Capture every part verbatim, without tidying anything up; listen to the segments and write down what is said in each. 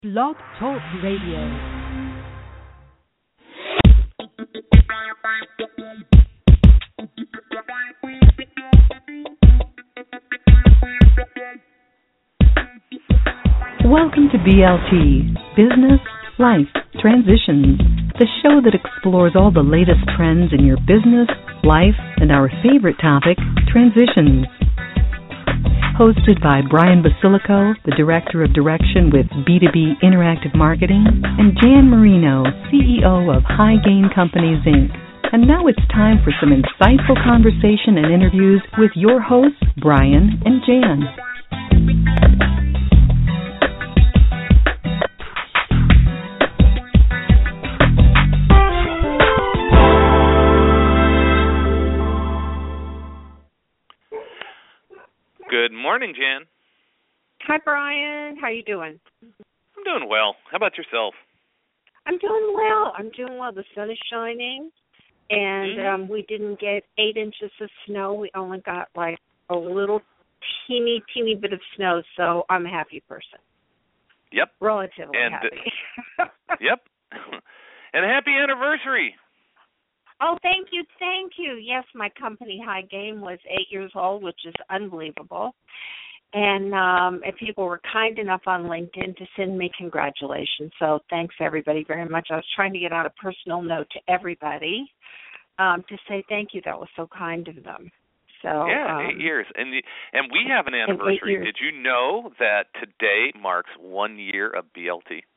Blog Talk Radio. Welcome to B L T, Business, Life, Transitions, the show that explores all the latest trends in your business, life, and our favorite topic, transitions. Hosted by Brian Basilico, the Director of Direction with B two B Interactive Marketing, and Jan Marino, C E O of High Gain Companies, Incorporated. And now it's time for some insightful conversation and interviews with your hosts, Brian and Jan. Good morning, Jan. Hi, Brian. How you doing? I'm doing well. How about yourself? I'm doing well. I'm doing well. The sun is shining, and mm-hmm. um, we didn't get eight inches of snow. We only got like a little teeny, teeny bit of snow, so I'm a happy person. Yep. Relatively and, happy. Yep. And happy anniversary. Oh, thank you, thank you. Yes, my company, High Gain, was eight years old, which is unbelievable. And um, and people were kind enough on LinkedIn to send me congratulations. So thanks, everybody, very much. I was trying to get out a personal note to everybody um, to say thank you. That was so kind of them. So Yeah, um, eight years. And the, and we have an anniversary. Did you know that today marks one year of B L T?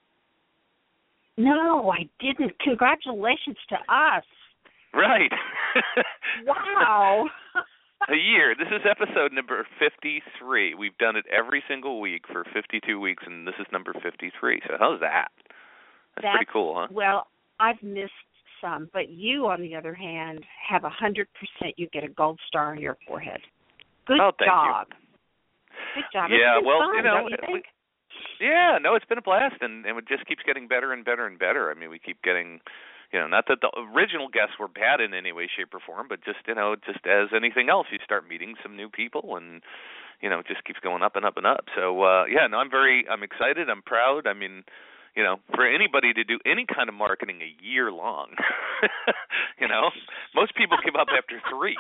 No, I didn't. Congratulations to us. Right. Wow. A year. This is episode number fifty-three. We've done it every single week for fifty-two weeks, and this is number fifty-three. So how's that? That's, That's pretty cool, huh? Well, I've missed some, but you, on the other hand, have one hundred percent. You get a gold star on your forehead. Good oh, thank job. You. Good job. Yeah, it's been well, fun, you know, don't you think? Yeah, no, it's been a blast, and, and it just keeps getting better and better and better. I mean, we keep getting, you know, not that the original guests were bad in any way, shape, or form, but just, you know, just as anything else, you start meeting some new people, and, you know, it just keeps going up and up and up. So, uh, yeah, no, I'm very, I'm excited, I'm proud. I mean, you know, for anybody to do any kind of marketing a year long, you know, most people give up after three.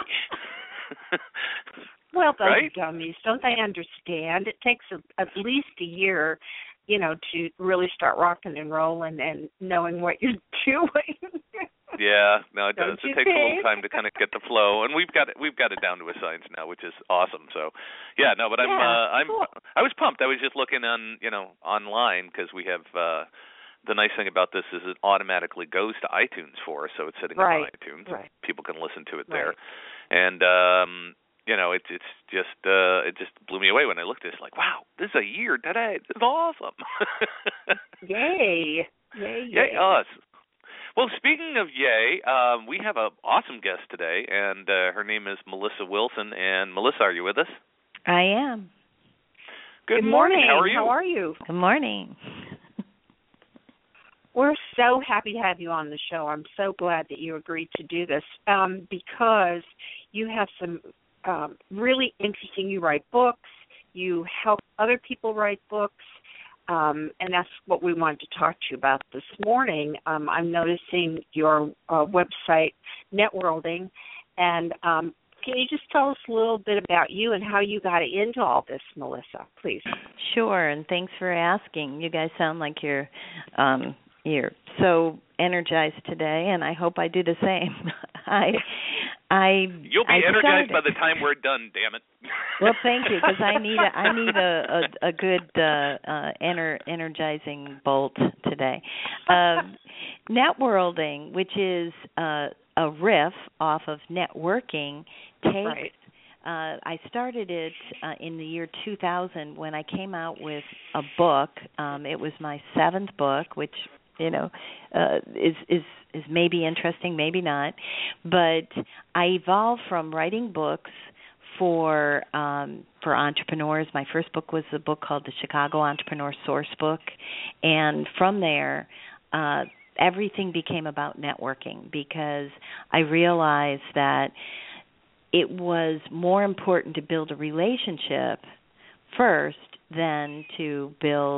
Well, those right? dummies, don't they understand? It takes a, at least a year, you know, to really start rocking and rolling and knowing what you're doing. Yeah, no, it Don't does. It you takes think? a little time to kind of get the flow, and we've got it. We've got it down to a science now, which is awesome. So, yeah, no, but I'm, yeah, uh, I'm, cool. I was pumped. I was just looking on, you know, online because we have. Uh, the nice thing about this is it automatically goes to iTunes for us, so it's sitting right. on iTunes. Right. People can listen to it right. there, and. um You know, it's it's just uh, it just blew me away when I looked at it. It's like, wow, this is a year today. This is awesome. Yay! Yay! Yay us! Well, speaking of yay, um, we have an awesome guest today, and uh, her name is Melissa Wilson. And Melissa, are you with us? I am. Good, Good morning. morning. How are you? How are you? Good morning. We're so happy to have you on the show. I'm so glad that you agreed to do this um, because you have some. Um, really interesting. You write books. You help other people write books, um, and that's what we wanted to talk to you about this morning. Um, I'm noticing your uh, website, Networlding, and um, can you just tell us a little bit about you and how you got into all this, Melissa, please? Sure, and thanks for asking. You guys sound like you're um, you're so energized today, and I hope I do the same. I. I You'll be I energized started. by the time we're done. Damn it! Well, thank you, because I need a I need a a, a good uh, uh, ener, energizing bolt today. Um, Networlding, which is uh, a riff off of networking, takes. Right. Uh, I started it uh, in the year two thousand when I came out with a book. Um, it was my seventh book, which you know uh, is is. is maybe interesting, maybe not, but I evolved from writing books for um, for entrepreneurs. My first book was a book called the Chicago Entrepreneur Source Book, and from there, uh, everything became about networking because I realized that it was more important to build a relationship first than to build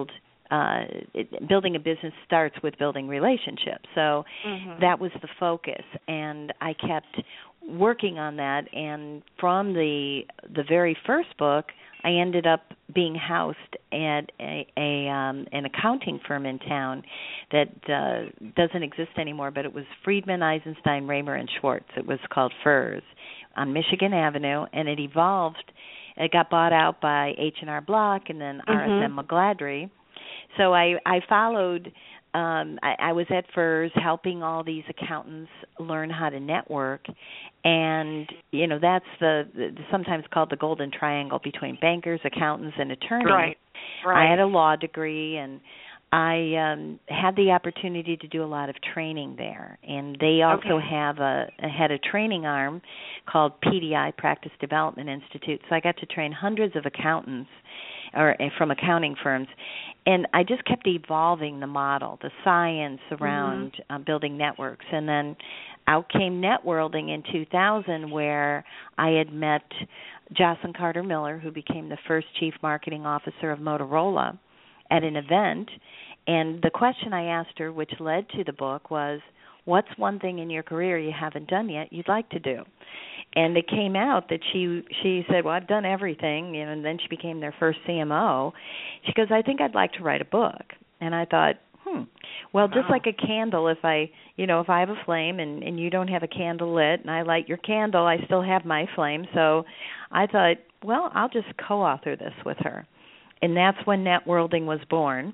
uh, it, building a business starts with building relationships. So mm-hmm. that was the focus, and I kept working on that. And from the the very first book, I ended up being housed at a, a um, an accounting firm in town that uh, doesn't exist anymore, but it was Friedman, Eisenstein, Raymer, and Schwartz. It was called FERS on Michigan Avenue, and it evolved. It got bought out by H and R Block and then mm-hmm. R S M McGladrey. So I, I followed, um, I, I was at FERS helping all these accountants learn how to network. And, you know, that's the, the sometimes called the golden triangle between bankers, accountants, and attorneys. Right. Right. I had a law degree, and I um, had the opportunity to do a lot of training there. And they also okay. have a, had a training arm called P D I, Practice Development Institute. So I got to train hundreds of accountants or from accounting firms. And I just kept evolving the model, the science around mm-hmm. uh, building networks. And then out came Networlding in two thousand, where I had met Jocelyn Carter Miller, who became the first chief marketing officer of Motorola, at an event. And the question I asked her, which led to the book, was, what's one thing in your career you haven't done yet you'd like to do? And it came out that she she said, well, I've done everything, you know, and then she became their first C M O. She goes, I think I'd like to write a book. And I thought, hmm, well, just wow. like a candle, if I, you know, if I have a flame and, and you don't have a candle lit and I light your candle, I still have my flame. So I thought, well, I'll just co-author this with her. And that's when Networlding was born.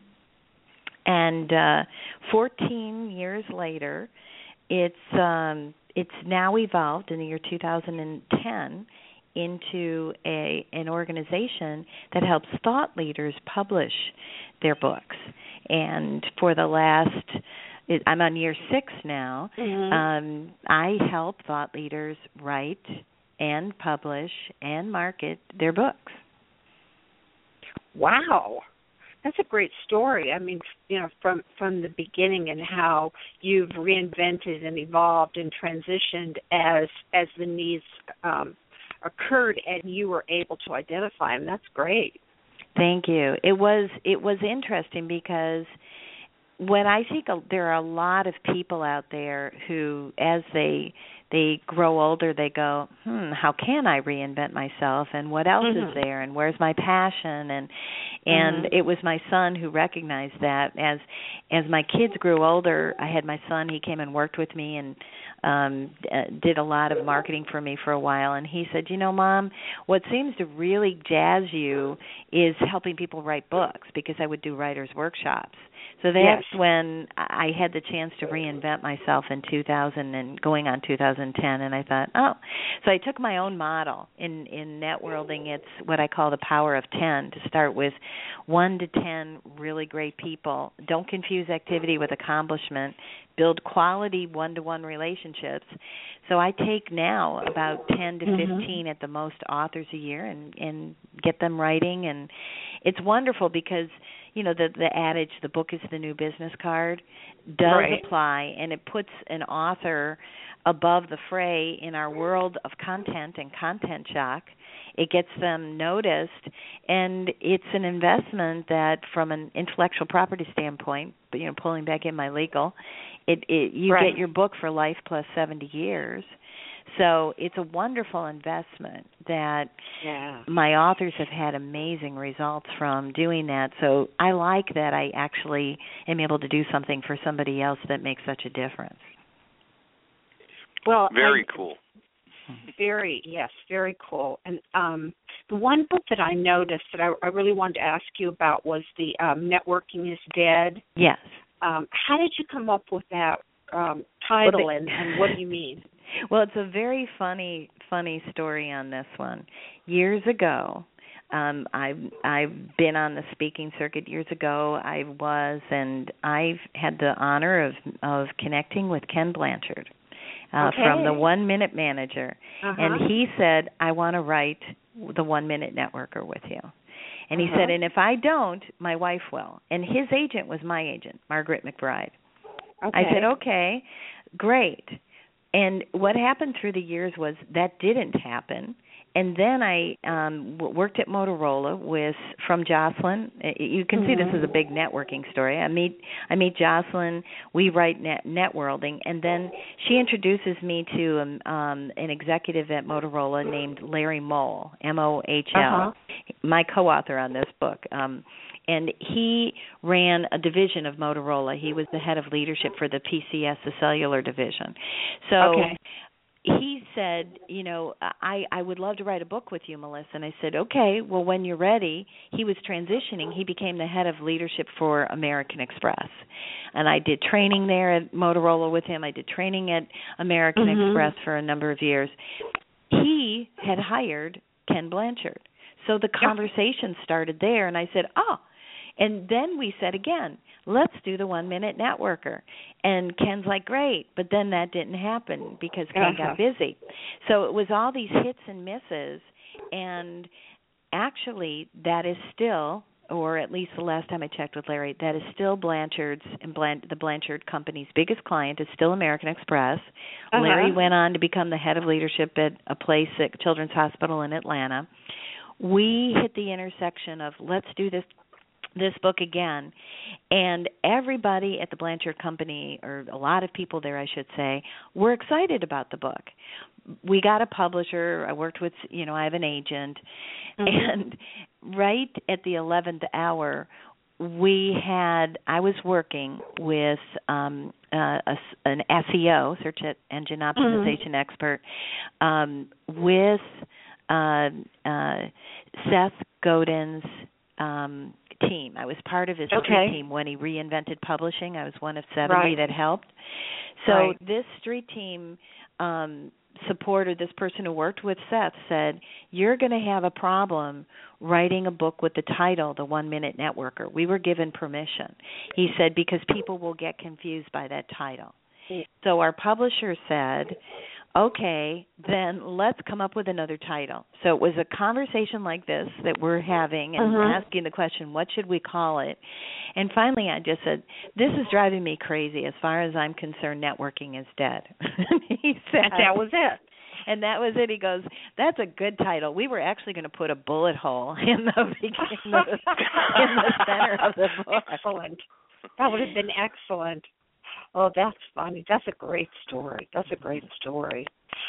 And uh, fourteen years later, it's um, it's now evolved in the year two thousand ten into a an organization that helps thought leaders publish their books. And for the last, I'm on year six now, mm-hmm. um, I help thought leaders write and publish and market their books. Wow. That's a great story. I mean, you know, from, from the beginning and how you've reinvented and evolved and transitioned as as the needs um, occurred and you were able to identify them. That's great. Thank you. It was it was interesting because when I think there are a lot of people out there who, as they they grow older, they go, hmm, how can I reinvent myself, and what else mm-hmm. is there, and where's my passion? And and mm-hmm. it was my son who recognized that. As as my kids grew older, I had my son. He came and worked with me and um, did a lot of marketing for me for a while. And he said, you know, Mom, what seems to really jazz you is helping people write books, because I would do writers' workshops. So that's yes. when I had the chance to reinvent myself in two thousand and going on two thousand ten, and I thought, oh. So I took my own model. In, in Networlding, it's what I call the power of ten, to start with one to ten really great people. Don't confuse activity with accomplishment. Build quality one-to-one relationships. So I take now about ten to fifteen mm-hmm. at the most authors a year and, and get them writing. And it's wonderful because, you know, the the adage, the book is the new business card, does right. apply, and it puts an author above the fray in our world of content and content shock. It gets them noticed, and it's an investment that, from an intellectual property standpoint, but you know, pulling back in my legal, it, it you right. get your book for life plus seventy years. So it's a wonderful investment that yeah. my authors have had amazing results from doing that. So I like that I actually am able to do something for somebody else that makes such a difference. Well, very I, cool. Very, yes, very cool. And um, the one book that I noticed that I, I really wanted to ask you about was the um, Networking is Dead. Yes. Um, how did you come up with that um, title, well, they, and, and what do you mean? Well, it's a very funny, funny story on this one. Years ago, um, I've I've been on the speaking circuit. Years ago, I was, and I've had the honor of of connecting with Ken Blanchard. Uh, okay. From the One Minute Manager. Uh-huh. And he said, I want to write the One Minute Networker with you. And he uh-huh. said, and if I don't, my wife will. And his agent was my agent, Margaret McBride. Okay. I said, okay, great. And what happened through the years was that didn't happen. and then I um, w- worked at Motorola with from Jocelyn. You can mm-hmm. see this is a big networking story. I meet I meet Jocelyn. We write net networlding, and then she introduces me to um, um, an executive at Motorola named Larry Mohl, M O H L, uh-huh. my co-author on this book. Um, and he ran a division of Motorola. He was the head of leadership for the P C S, the cellular division. So. Okay. He said, you know, I, I would love to write a book with you, Melissa. And I said, okay, well, when you're ready. He was transitioning. He became the head of leadership for American Express. And I did training there at Motorola with him. I did training at American mm-hmm. Express for a number of years. He had hired Ken Blanchard. So the conversation started there. And I said, oh. And then we said again, let's do the one-minute networker. And Ken's like, great. But then that didn't happen because Ken uh-huh. got busy. So it was all these hits and misses. And actually, that is still, or at least the last time I checked with Larry, that is still Blanchard's and Blan- the Blanchard Company's biggest client is still American Express. Uh-huh. Larry went on to become the head of leadership at a place at Children's Hospital in Atlanta. We hit the intersection of let's do this this book again, and everybody at the Blanchard Company, or a lot of people there I should say, were excited about the book. We got a publisher. I worked with, you know, I have an agent, mm-hmm. and right at the eleventh hour, we had, I was working with um, uh, a, an S E O, search engine optimization mm-hmm. expert, um, with uh, uh, Seth Godin's um team. I was part of his okay. street team when he reinvented publishing. I was one of seventy right. that helped. So right. this street team um, supporter, this person who worked with Seth, said, you're going to have a problem writing a book with the title, The One-Minute Networker. We were given permission. He said, because people will get confused by that title. Mm. So our publisher said, okay, then let's come up with another title. So it was a conversation like this that we're having and uh-huh. asking the question, what should we call it? And finally I just said, this is driving me crazy. As far as I'm concerned, networking is dead. He said, and that was it. And that was it. He goes, that's a good title. We were actually going to put a bullet hole in the, in the, in the center of the book. Excellent. That would have been excellent. Oh, that's funny. That's a great story. That's a great story.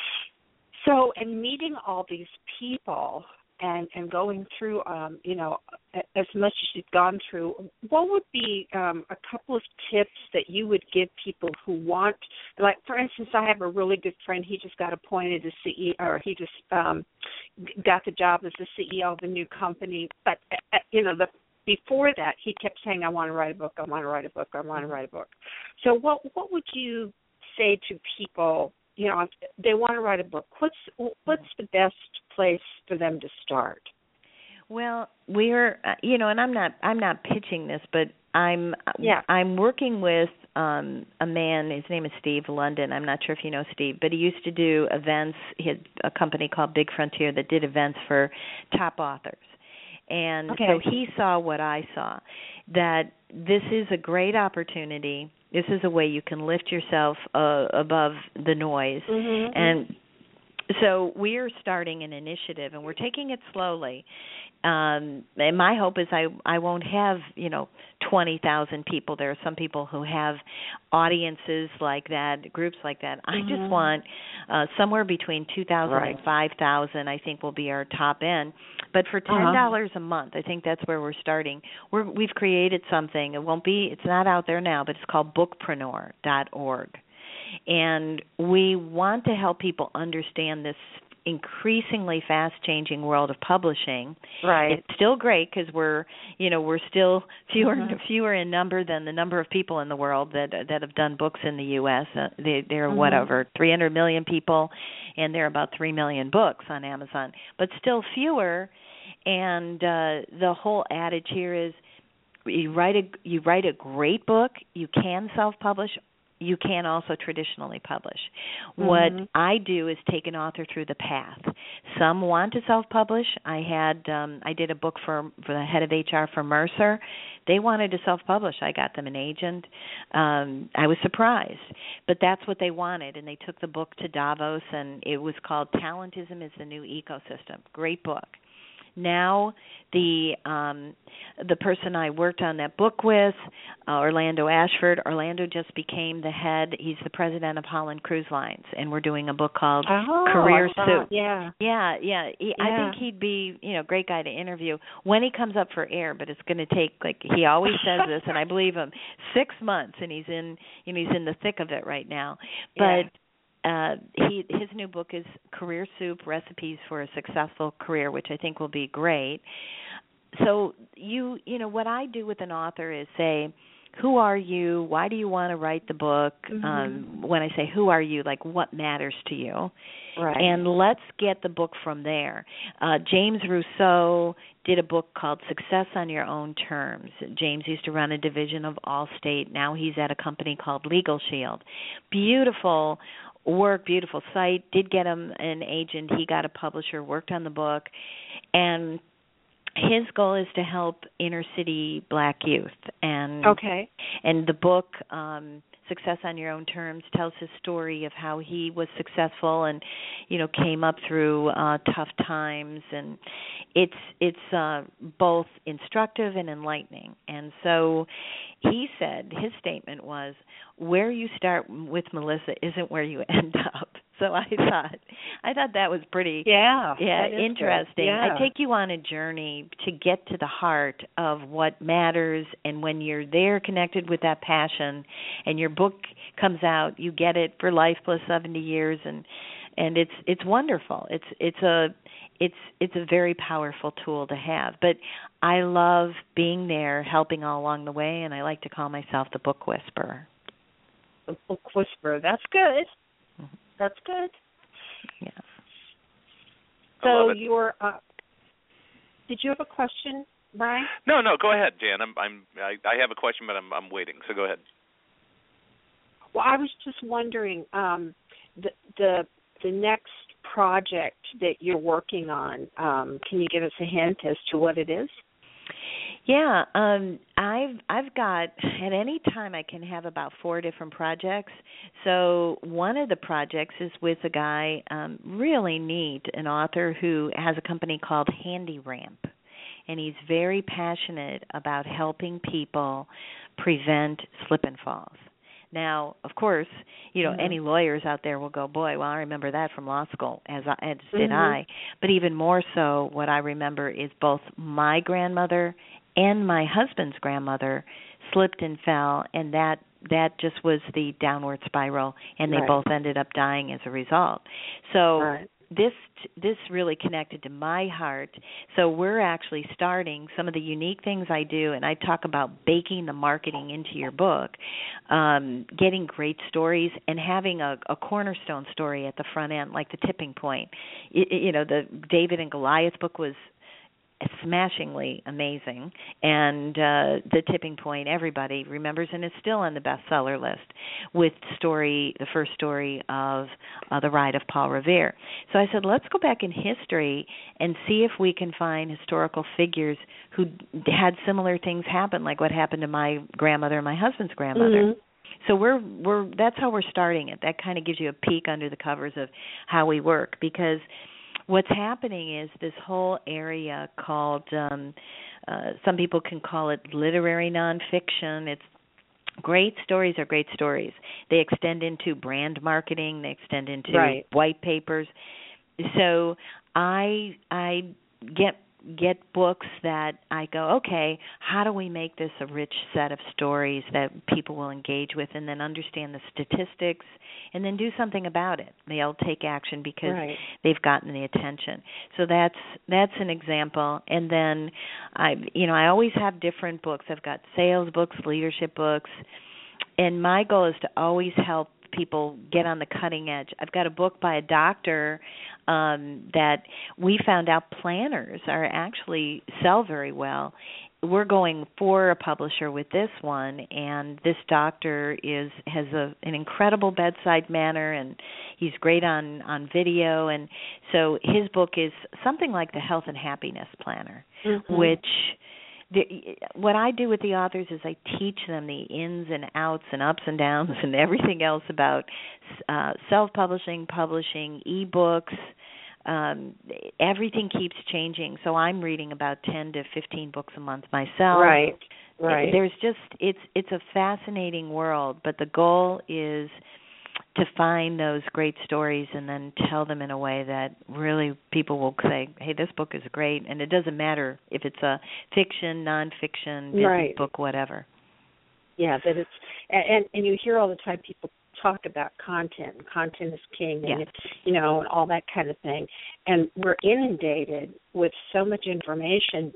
So, in meeting all these people and, and going through, um, you know, as much as you've gone through, what would be um, a couple of tips that you would give people who want, like, for instance, I have a really good friend. He just got appointed as C E O, or he just um, got the job as the C E O of a new company. But, uh, you know, the before that, he kept saying, I want to write a book, I want to write a book, I want to write a book. So what what would you say to people, you know, if they want to write a book, what's what's the best place for them to start? Well, we're, uh, you know, and I'm not I'm not pitching this, but I'm yeah. I'm working with um, a man, his name is Steve London. I'm not sure if you know Steve, but he used to do events. He had a company called Big Frontier that did events for top authors. And okay. so he saw what I saw, that this is a great opportunity. This is a way you can lift yourself uh, above the noise. Mm-hmm. And so we're starting an initiative, and we're taking it slowly. Um, and my hope is I I won't have, you know, twenty thousand people. There are some people who have audiences like that, groups like that. I mm-hmm. just want uh, somewhere between two thousand right. and five thousand, I think, will be our top end. But for ten dollars uh-huh. a month, I think that's where we're starting. We're, we've created something. It won't be, it's not out there now, but it's called bookpreneur dot org. And we want to help people understand this increasingly fast-changing world of publishing. Right. It's still great because we're, you know, we're still fewer mm-hmm. fewer in number than the number of people in the world that that have done books in the U S Uh, they, there are mm-hmm. whatever three hundred million people, and there are about three million books on Amazon, but still fewer. And uh, the whole adage here is, you write a you write a great book, you can self-publish. you can also traditionally publish. Mm-hmm. What I do is take an author through the path. Some want to self-publish. I had um, I did a book for for the head of H R for Mercer. They wanted to self-publish. I got them an agent. Um, I was surprised, but that's what they wanted, and they took the book to Davos, and it was called Talentism is the New Ecosystem. Great book. Now, the um, the person I worked on that book with, uh, Orlando Ashford, Orlando just became the head. He's the president of Holland Cruise Lines, and we're doing a book called oh, Career I Soup. Yeah, yeah, yeah. He, yeah. I think he'd be, you know, a great guy to interview when he comes up for air. But it's going to take, like he always says this, and I believe him, six months, and he's in, you know, he's in the thick of it right now. But yeah. Uh, he his new book is Career Soup: Recipes for a Successful Career, which I think will be great. So you you know what I do with an author is say, who are you? Why do you want to write the book? Mm-hmm. Um, when I say who are you, like what matters to you? Right. And let's get the book from there. Uh, James Rousseau did a book called Success on Your Own Terms. James used to run a division of Allstate. Now he's at a company called Legal Shield. Beautiful work, beautiful site, did get him an agent, he got a publisher, worked on the book, and his goal is to help inner city black youth. And okay. And the book, um, Success on Your Own Terms, tells his story of how he was successful and, you know, came up through uh, tough times. And it's it's uh, both instructive and enlightening. And so he said, his statement was, where you start with Melissa isn't where you end up. So I thought, I thought that was pretty, yeah, yeah, interesting. Yeah. I take you on a journey to get to the heart of what matters, and when you're there, connected with that passion, and your book comes out, you get it for life plus seventy years, and and it's it's wonderful. It's it's a it's it's a very powerful tool to have. But I love being there, helping all along the way, and I like to call myself the book whisperer. The book whisperer. That's good. Mm-hmm. That's good. Yeah. So you're. Uh, did you have a question, Brian? No, no. Go ahead, Jan. I'm. I'm. I, I have a question, but I'm. I'm waiting. So go ahead. Well, I was just wondering, um, the the the next project that you're working on. Um, can you give us a hint as to what it is? Yeah, um, I've I've got at any time I can have about four different projects. So one of the projects is with a guy, um, really neat, an author who has a company called Handy Ramp, and he's very passionate about helping people prevent slip and falls. Now, of course, you know, mm-hmm. any lawyers out there will go, boy, well, I remember that from law school, as, I, as did mm-hmm. I. But even more so, what I remember is both my grandmother and my husband's grandmother slipped and fell, and that that just was the downward spiral, and they right. both ended up dying as a result. So right. this this really connected to my heart. So we're actually starting some of the unique things I do, and I talk about baking the marketing into your book, um, getting great stories, and having a, a cornerstone story at the front end, like The Tipping Point. You, you know, the David and Goliath book was smashingly amazing, and uh, The Tipping Point, everybody remembers, and is still on the bestseller list, with story, the first story of uh, The Ride of Paul Revere. So I said, let's go back in history and see if we can find historical figures who had similar things happen, like what happened to my grandmother and my husband's grandmother. Mm-hmm. So we're we're that's how we're starting it. That kind of gives you a peek under the covers of how we work, because what's happening is this whole area called, um, uh, some people can call it literary nonfiction. It's great stories are great stories. They extend into brand marketing. They extend into right. white papers. So I I get get books that I go, okay, how do we make this a rich set of stories that people will engage with, and then understand the statistics, and then do something about it. They'll take action because right. they've gotten the attention. So that's that's an example. And then I you know, I always have different books. I've got sales books, leadership books, and my goal is to always help people get on the cutting edge. I've got a book by a doctor um, that we found out planners are actually sell very well we're going for a publisher with this one, and this doctor is has a an incredible bedside manner, and he's great on on video, and so his book is something like the Health and Happiness Planner, mm-hmm. which the, what I do with the authors is I teach them the ins and outs and ups and downs and everything else about uh, self-publishing, publishing, e-books. Um, everything keeps changing, so I'm reading about ten to fifteen books a month myself. Right, right. There's just it's it's a fascinating world, but the goal is to find those great stories and then tell them in a way that really people will say, hey, this book is great, and it doesn't matter if it's a fiction, nonfiction, business right. book, whatever. Yeah, that it's and and you hear all the time people talk about content. Content is king, and yes. you know, and all that kind of thing. And we're inundated with so much information,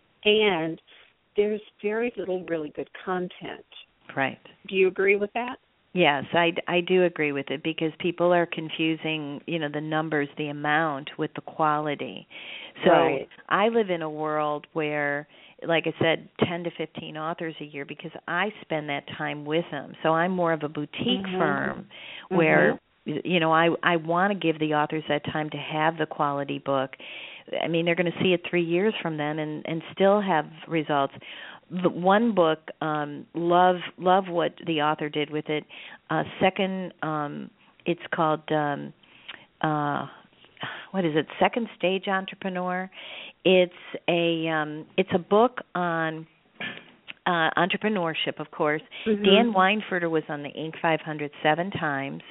and there's very little really good content. Right. Do you agree with that? Yes, I, I do agree with it because people are confusing, you know, the numbers, the amount with the quality. So right. I live in a world where, like I said, ten to fifteen authors a year because I spend that time with them. So I'm more of a boutique mm-hmm. firm where, mm-hmm. you know, I, I want to give the authors that time to have the quality book. I mean, they're going to see it three years from then and, and still have results. The one book, um, love love what the author did with it. Uh, second, um, it's called um, uh, what is it? Second Stage Entrepreneur. It's a um, it's a book on uh, entrepreneurship, of course. Mm-hmm. Dan Weinfurter was on the Inc five hundred seven times,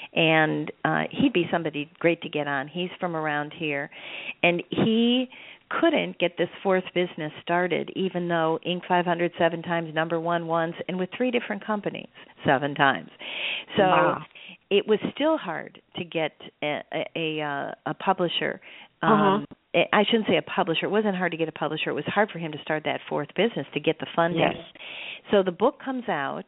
and uh, he'd be somebody great to get on. He's from around here, and he couldn't get this fourth business started, even though Inc five hundred seven times, number one once, and with three different companies seven times. So wow. it was still hard to get a a, a, a publisher. Uh-huh. Um, I shouldn't say a publisher. It wasn't hard to get a publisher. It was hard for him to start that fourth business, to get the funding. Yes. So the book comes out,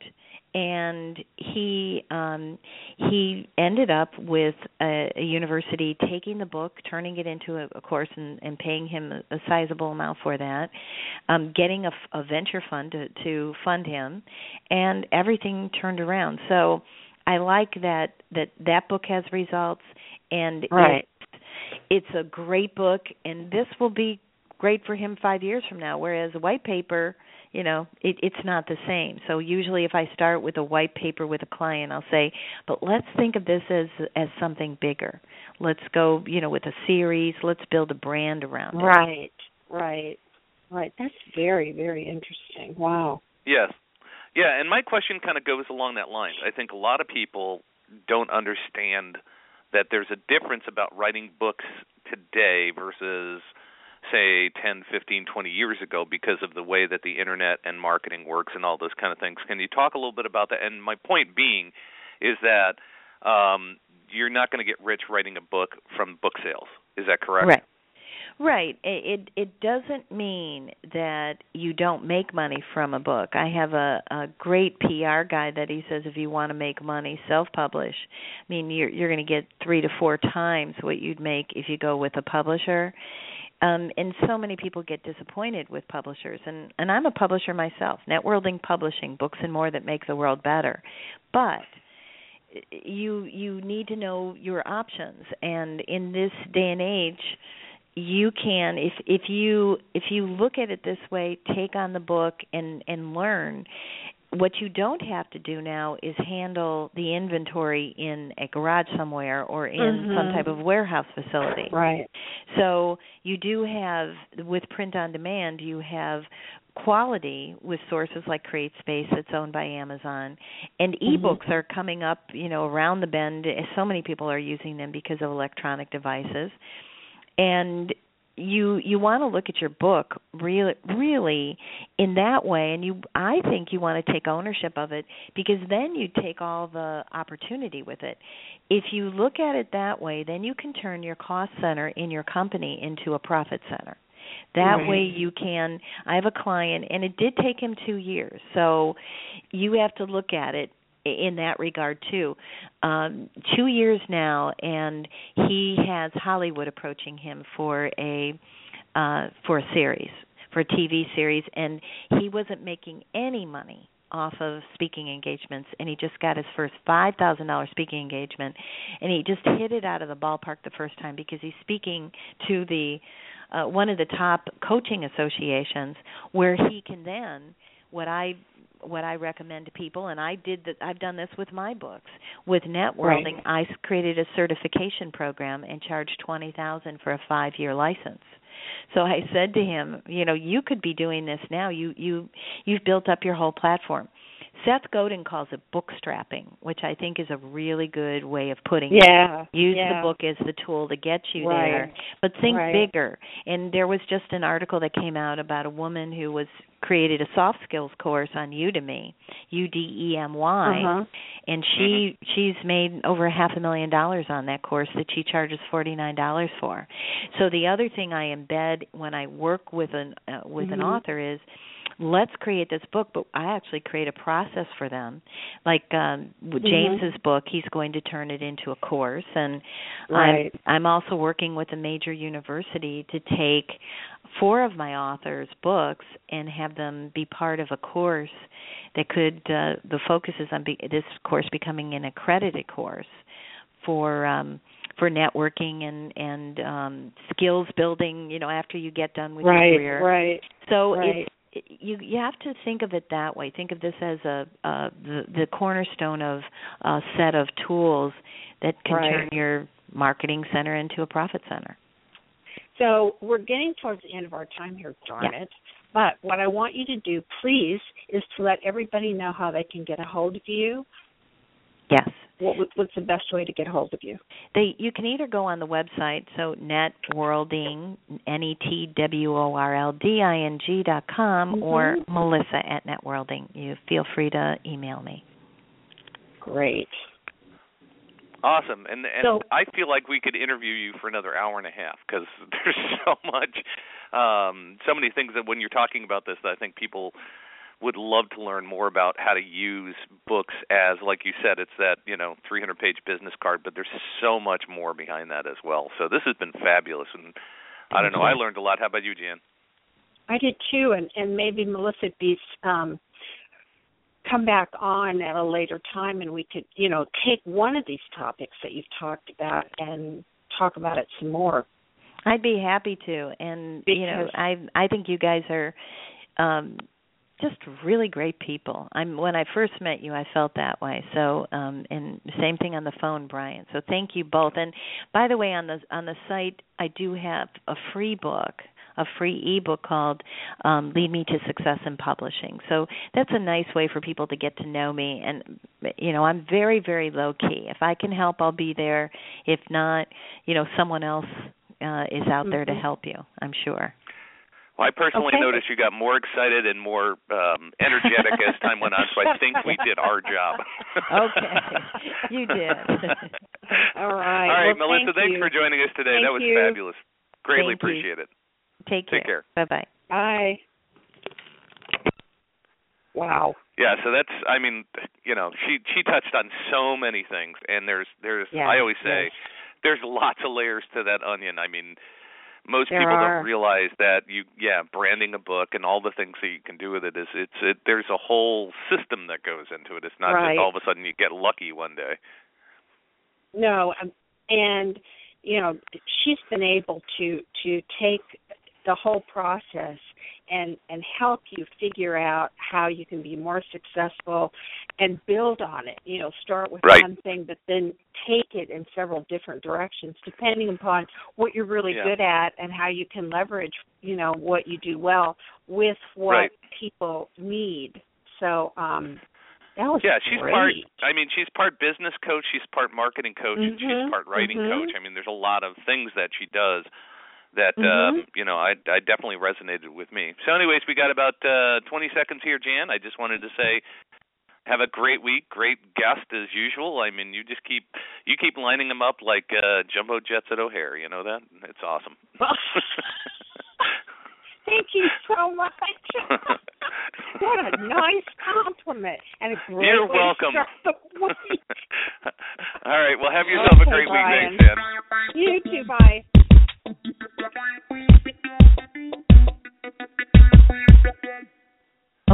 and he um, he ended up with a, a university taking the book, turning it into a, a course, and, and paying him a, a sizable amount for that, um, getting a, a venture fund to, to fund him, and everything turned around. So I like that that, that book has results, and right. it's, it's a great book, and this will be great for him five years from now, whereas a white paper, you know, it, it's not the same. So usually if I start with a white paper with a client, I'll say, but let's think of this as as something bigger. Let's go, you know, with a series. Let's build a brand around it. Right, right, right. That's very, very interesting. Wow. Yes. Yeah, and my question kind of goes along that line. I think a lot of people don't understand that there's a difference about writing books today versus, say, ten, fifteen, twenty years ago because of the way that the Internet and marketing works and all those kind of things. Can you talk a little bit about that? And my point being is that um, you're not going to get rich writing a book from book sales. Is that correct? Right. Right. It it doesn't mean that you don't make money from a book. I have a, a great P R guy that he says if you want to make money, self-publish. I mean, you're you're going to get three to four times what you'd make if you go with a publisher. Um, and so many people get disappointed with publishers. And, and I'm a publisher myself, Networlding Publishing, books and more that make the world better. But you you need to know your options. And in this day and age, you can, if if you if you look at it this way, take on the book and, and learn. What you don't have to do now is handle the inventory in a garage somewhere or in mm-hmm. some type of warehouse facility. Right. So you do have, with print on demand, you have quality with sources like CreateSpace that's owned by Amazon, and mm-hmm. ebooks are coming up, you know, around the bend. So many people are using them because of electronic devices. And you you want to look at your book really really in that way, and you I think you want to take ownership of it, because then you take all the opportunity with it. If you look at it that way, then you can turn your cost center in your company into a profit center. That right. way you can, I have a client, and it did take him two years, so you have to look at it in that regard too. Um, two years now, and he has Hollywood approaching him for a uh, for a series, for a T V series, and he wasn't making any money off of speaking engagements, and he just got his first five thousand dollars speaking engagement, and he just hit it out of the ballpark the first time because he's speaking to the uh, one of the top coaching associations, where he can then what I what I recommend to people, and I did that. I've done this with my books. With Networlding, right. I created a certification program and charged twenty thousand dollars for a five-year license. So I said to him, you know, you could be doing this now. You you you've built up your whole platform. Seth Godin calls it bookstrapping, which I think is a really good way of putting yeah, it. Use yeah. the book as the tool to get you right. there, but think right. bigger. And there was just an article that came out about a woman who was created a soft skills course on Udemy, U D E M Y, uh-huh. and she mm-hmm. she's made over half a million dollars on that course that she charges forty-nine dollars for. So the other thing I embed when I work with an uh, with mm-hmm. an author is, let's create this book, but I actually create a process for them. Like um, with mm-hmm. James's book, he's going to turn it into a course, and right. I'm, I'm also working with a major university to take four of my authors' books and have them be part of a course that could, uh, the focus is on be, this course becoming an accredited course for um, for networking and, and um, skills building, you know, after you get done with right, your career. Right, So right. it's, you you have to think of it that way. Think of this as a uh, the, the cornerstone of a set of tools that can right. turn your marketing center into a profit center. So we're getting towards the end of our time here, darn yeah. it. But what I want you to do, please, is to let everybody know how they can get a hold of you. Yes. What, what's the best way to get a hold of you? They you can either go on the website, so Networlding, N E T W O R L D I N G dot com, mm-hmm. or Melissa at Networlding. You feel free to email me. Great. Awesome. And and so, I feel like we could interview you for another hour and a half because there's so much, um, so many things that when you're talking about this that I think people would love to learn more about how to use books as, like you said, it's that, you know, three hundred page business card, but there's so much more behind that as well. So this has been fabulous, and I don't know, I learned a lot. How about you, Jan? I did too, and, and maybe Melissa Beast um, come back on at a later time, and we could, you know, take one of these topics that you've talked about and talk about it some more. I'd be happy to, and because, you know, I I think you guys are um, just really great people. I'm when I first met you, I felt that way. So, um, and same thing on the phone, Brian. So thank you both. And by the way, on the on the site, I do have a free book, a free ebook called um, "Lead Me to Success in Publishing." So that's a nice way for people to get to know me. And you know, I'm very very low key. If I can help, I'll be there. If not, you know, someone else uh, is out mm-hmm. there to help you, I'm sure. Well, I personally okay. noticed you got more excited and more um, energetic as time went on, so I think we did our job. Okay, you did. All right. All right, well, Melissa, thank thanks you. for joining us today. Thank that was you. fabulous. Greatly Thank appreciate you. it. Take care. Take care. Bye-bye. Bye. Wow. Yeah, so that's, I mean, you know, she she touched on so many things, and there's, there's yes, I always say, yes. there's lots of layers to that onion. I mean, most there people are. don't realize that you, yeah, branding a book and all the things that you can do with it is, it's, it, there's a whole system that goes into it. It's not right. just all of a sudden you get lucky one day. No, um, and you know, she's been able to to take the whole process and and help you figure out how you can be more successful and build on it. You know, start with right. one thing, but then take it in several different directions, depending upon what you're really yeah. good at and how you can leverage, you know, what you do well with what right. people need. So, um, that was yeah, she's great. part. I mean, she's part business coach, she's part marketing coach, mm-hmm. and she's part writing mm-hmm. coach. I mean, there's a lot of things that she does that mm-hmm. um, you know, I, I definitely resonated with me. So, anyways, we got about uh, twenty seconds here, Jan. I just wanted to say, have a great week, great guest as usual. I mean, you just keep you keep lining them up like uh, jumbo jets at O'Hare. You know that? It's awesome. Thank you so much. What a nice compliment and a great You're way welcome. to start the week. All right. Well, have yourself okay, a great Brian. week. Thanks, Jan. You too. Bye.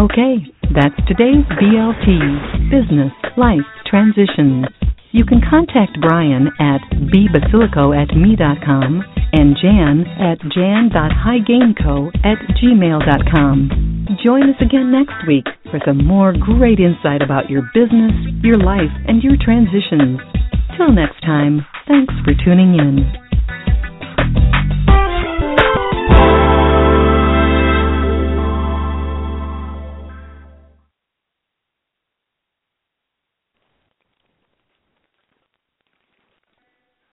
Okay, that's today's B L T, Business Life Transitions. You can contact Brian at b basilico at me dot com and Jan at jan dot highgainco at gmail dot com. Join us again next week for some more great insight about your business, your life, and your transitions. Till next time, thanks for tuning in.